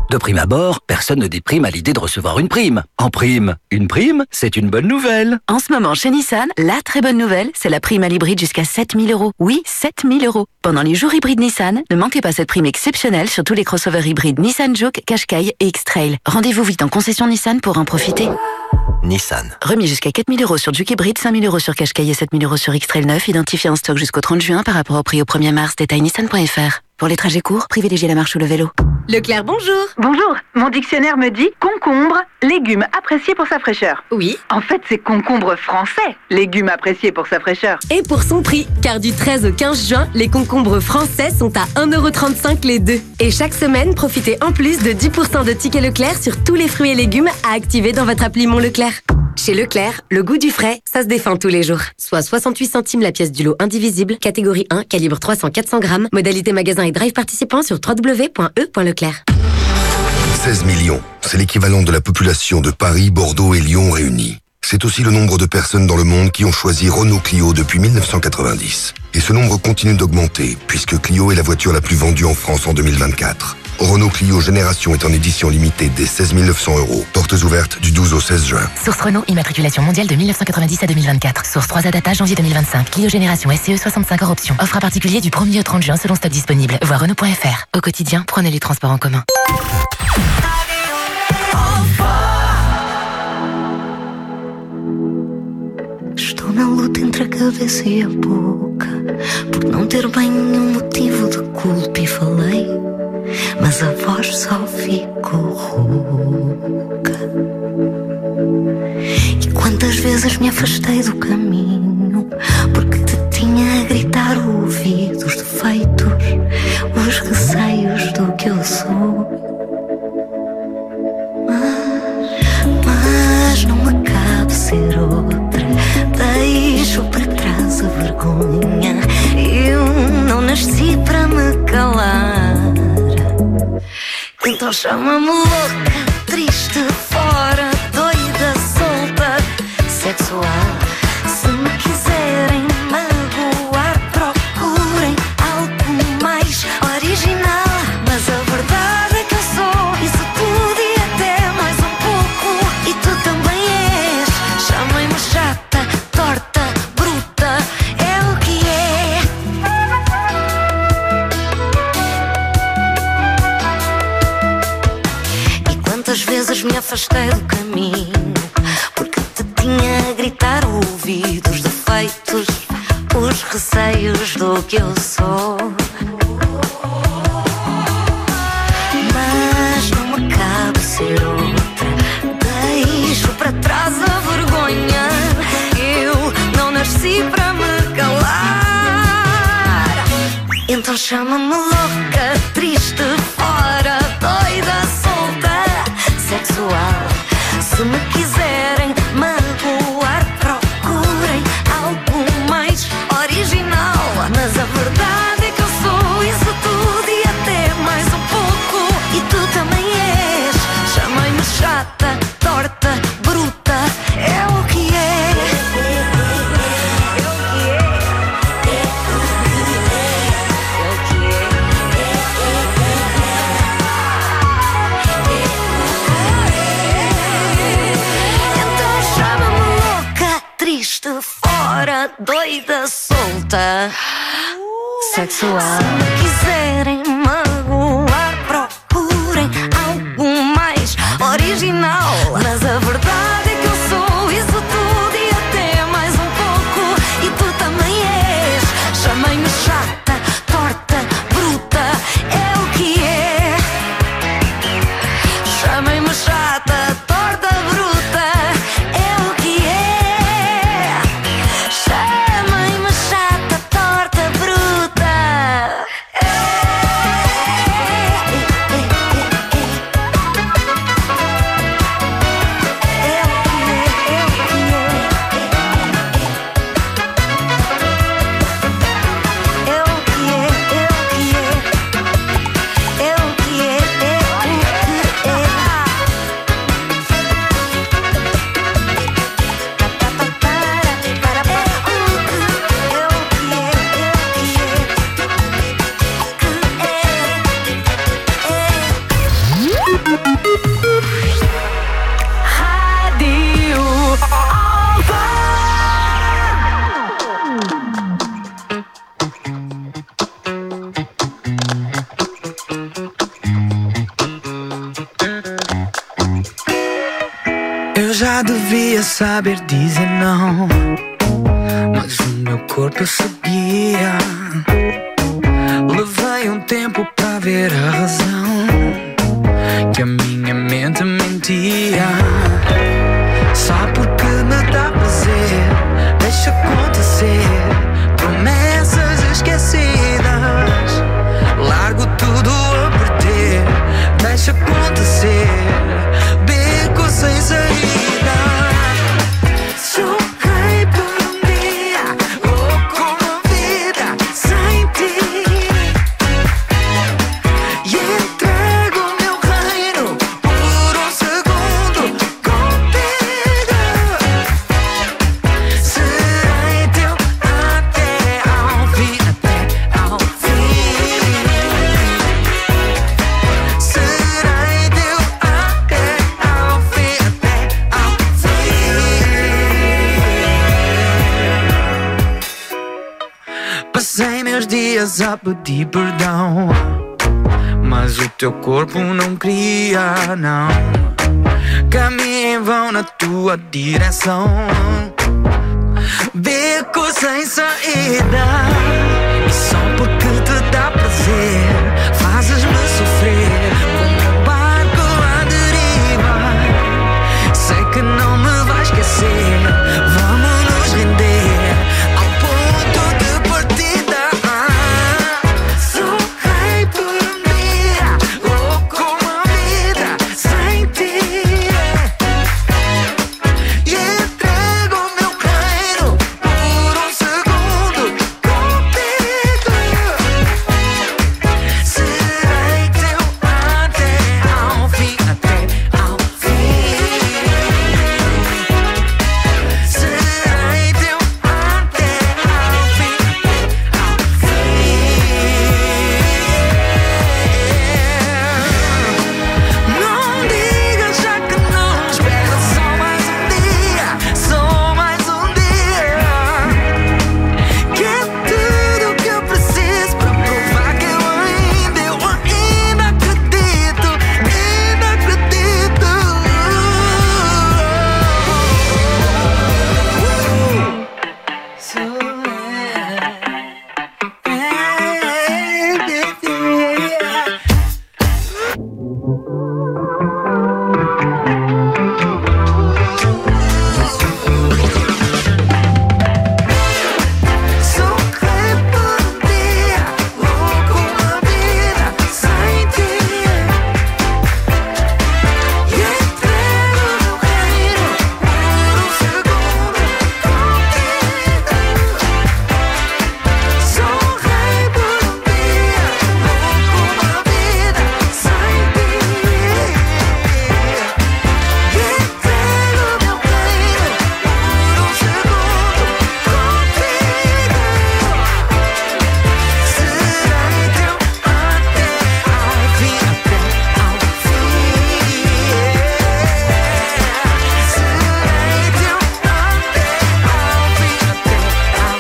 De prime abord, personne ne déprime à l'idée de recevoir une prime. En prime, une prime, c'est une bonne nouvelle. En ce moment, chez Nissan, la très bonne nouvelle, c'est la prime à l'hybride jusqu'à sept mille euros. Oui, sept mille euros. Pendant les jours hybrides Nissan, ne manquez pas cette prime exceptionnelle sur tous les crossovers hybrides Nissan Juke, Qashqai et X-Trail. Rendez-vous vite en concession Nissan pour en profiter. Nissan. Remis jusqu'à quatre mille euros sur Juke hybride, cinq mille euros sur Qashqai et sept mille euros sur X-Trail neuf, identifié en stock jusqu'au trente juin par rapport au prix au premier mars. Détail nissan point f r. Pour les trajets courts, privilégiez la marche ou le vélo. Leclerc, bonjour. Bonjour. Mon dictionnaire me dit concombre, légume apprécié pour sa fraîcheur. Oui. En fait, c'est concombre français, légume apprécié pour sa fraîcheur. Et pour son prix, car du treize au quinze juin, les concombres français sont à un euro trente-cinq les deux. Et chaque semaine, profitez en plus de dix pour cent de tickets Leclerc sur tous les fruits et légumes à activer dans votre appli Mon Leclerc. Chez Leclerc, le goût du frais, ça se défend tous les jours. Soit soixante-huit centimes la pièce du lot indivisible, catégorie un, calibre trois cents à quatre cents grammes, modalité magasin et drive participant sur w w w point e point leclerc. seize millions, c'est l'équivalent de la population de Paris, Bordeaux et Lyon réunis. C'est aussi le nombre de personnes dans le monde qui ont choisi Renault Clio depuis mille neuf cent quatre-vingt-dix. Et ce nombre continue d'augmenter, puisque Clio est la voiture la plus vendue en France en deux mille vingt-quatre. Renault Clio Génération est en édition limitée dès seize mille neuf cents euros. Portes ouvertes du douze au seize juin. Source Renault, immatriculation mondiale de mille neuf cent quatre-vingt-dix à deux mille vingt-quatre. Source trois A data janvier deux mille vingt-cinq. Clio Génération S C E soixante-cinq hors option. Offre à particulier du premier au trente juin selon stock disponible. Voir Renault point f r. Au quotidien, prenez les transports en commun. Estou na luta entre a cabeça e a boca, por não ter bem nenhum motivo de culpa e falei, mas a voz só ficou rouca. E quantas vezes me afastei do caminho, porque te tinha a gritar o ouvido os defeitos, os receios do que eu sou. Mas, mas não me cabe ser outra. Deixo para trás a vergonha. Eu não nasci para me calar. Então chama-me louca, triste, fora, doida, solta, sexual. Se me quiserem magoar, procurem algo mais original. Mas a verdade é que eu sou isso tudo e até mais um pouco. E tu também és. Chamem-me chata, torta, bruta, é o que é. E quantas vezes me afastei do caminho, porque te tinha a gritar o ouvido os defeitos, os receios do que eu sou. Mas não me cabe ser outra. Deixo para trás a vergonha. Eu não nasci para me calar. Então chama-me louca, triste, fora, doida, solta, sexual. Se me quiserem magoar, procurem algo mais original. Mas a verdade é que eu sou isso tudo e até mais um pouco. E tu também és. Chamem-me chata, torta, bruta, é o que é. Então chama-me louca, triste, fora, doida, solta, sexual. Se me quiserem magoar, procurem algo mais original. Mas a verdade é que eu sou isso tudo e até mais um pouco. E tu também és. Chamem-me chata, torta, bruta, é o que é. Chamem-me chata, torta, bruta, é o que é. Chamem-me chata, torta, bruta. já devia saber dizer não, mas o meu corpo seguia. Levei um tempo pra ver a razão, que a minha mente mentia. Só porque me dá prazer, deixa acontecer. Promessas esquecidas, largo tudo a perder. Deixa acontecer, beco sem saída. Sou rei por um dia, louco uma vida sem ti. E entrego o meu reino por um segundo contigo. Serei teu até ao fim, até ao fim. Serei teu até ao fim, até ao fim. Passei meus dias a pedir perdão, mas o teu corpo não queria, não. Caminhei em vão na tua direção, beco sem saída. E só porque te dá prazer, fazes-me sofrer como um barco à deriva. Sei que não me vais esquecer, vamos nos render ao ponto de partida. Sou rei por um dia, louco uma vida sem ti. E entrego o meu reino por um segundo contigo. Serei teu até ao fim, até ao fim. Serei teu até ao fim, até ao fim. Não digas já que não, espera só mais um dia, só mais um dia. Que é tudo que eu preciso para provar que eu ainda, eu ainda acredito, ainda acredito. So Sou rei por um dia, louco uma vida sem ti. E entrego o meu reino por um segundo contigo. Sou rei por um dia, louco uma vida sem ti. E entrego o meu reino por um segundo contigo. Serei teu até ao fim, até ao fim. Serei teu até ao fim, até ao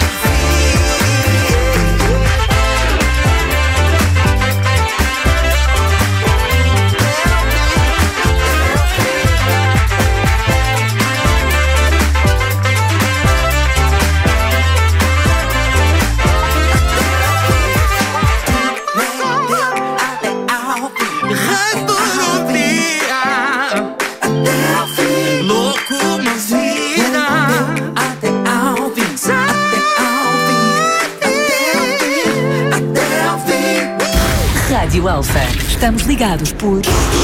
Rei por um dia, até ao fim. Louco uma vida, até ao fim, até ao fim, até ao fim. Rádio Alfa. Estamos ligados por...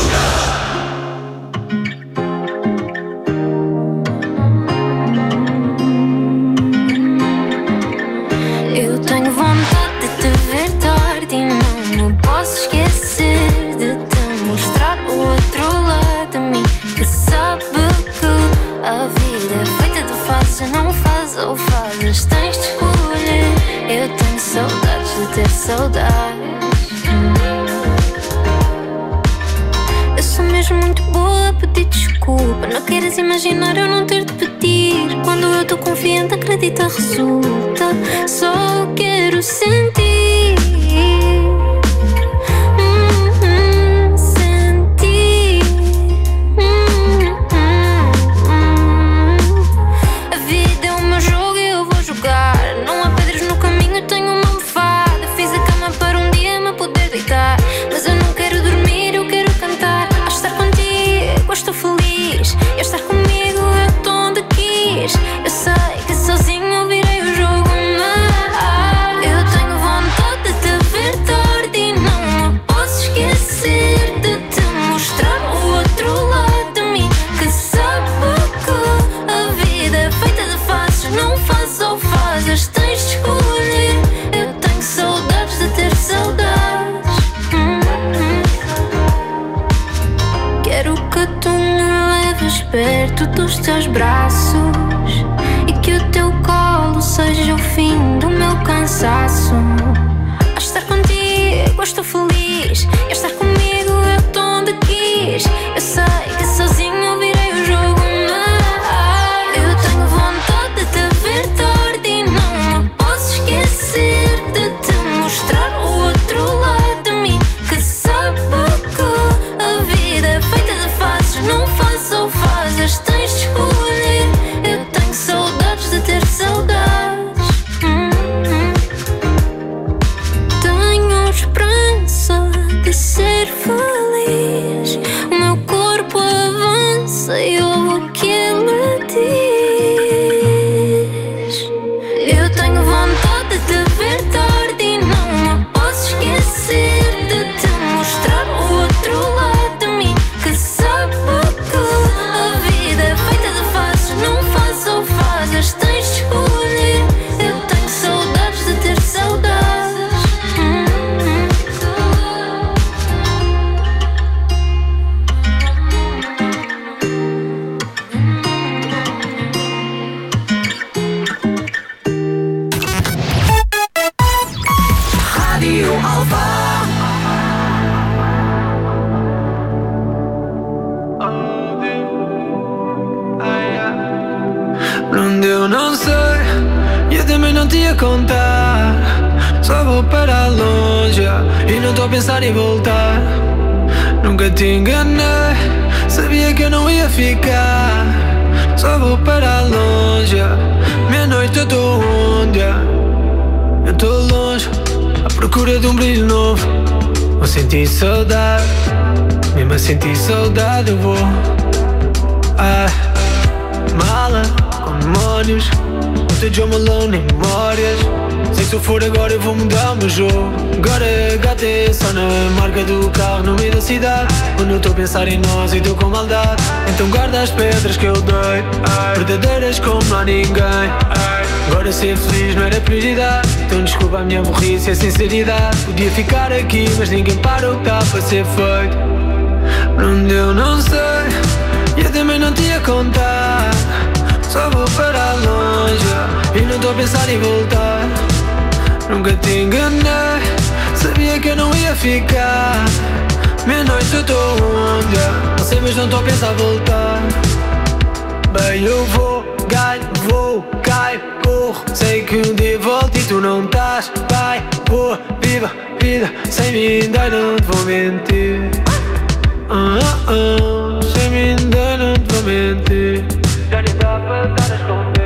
Eu tenho vontade de te ver tarde e não me posso esquecer de te mostrar o outro lado de mim, que sabe que a vida é feita de fases, não faz ou fazes, tens de escolher. Eu tenho saudades de ter saudades. Eu sou mesmo muito boa a pedir desculpa, não queres imaginar eu não ter de pedir. Quando eu tô confiante acredita resulta, só quero sentir. Hum, hum, sentir. Hum, hum, hum. braços e que o teu colo seja o fim do meu cansaço. A estar contigo eu estou feliz, e a estar comigo eu estou onde quis. Eu sei que sozinho eu virei o jogo, mas eu tenho vontade de te ver tarde e não me posso esquecer de te mostrar o outro lado de mim, que sabe que a vida é feita de fases, não fazes ou fazes, tens de escolher. Eu tenho saudades de ter saudades. hum, hum. Tenho esperança de ser feliz. O meu corpo avança e ouvo o que ele diz. Eu tenho vontade de te ver tarde e não me posso esquecer de te mostrar o outro lado de mim, que sabe que a vida é feita de fases, não fazes ou fazes, tens de escolher. Eu tenho saudades de ter saudades. hum, hum. Rádio Alfa. Onde eu não sei, eu também não te ia contar. Só vou para longe e não estou a pensar em voltar. Nunca te enganei, sabia que eu não ia ficar. Só vou para longe, meia-noite eu estou onde? Eu estou longe, à procura de um brilho novo. Vou sentir saudade, mesmo a sentir saudade eu vou. Ai, mala com demónios, o teu John Malone em memórias. Sei que se eu for agora eu vou mudar o meu jogo. Agora H T só na marca do carro no meio da cidade. Quando eu estou a pensar em nós e estou com maldade, então guarda as pedras que eu dei, verdadeiras como não há ninguém. Agora ser feliz não era prioridade, então desculpa a minha burrice e a sinceridade. Podia ficar aqui mas ninguém para o que está para ser feito. Para onde eu não sei, eu também não te ia contar. Só vou para longe e não estou a pensar em voltar. Nunca te enganei, sabia que eu não ia ficar. Meia-noite eu estou onde? Não sei mas não estou a pensar voltar. Bem eu vou, ganho, vou, caio, corro. Sei que um dia volto e tu não estás. Vai, vou, viva, vida sem mim ainda não te vou mentir. ah, ah, ah, Sem mim ainda não te vou mentir. Já nem dá para estar a esconder.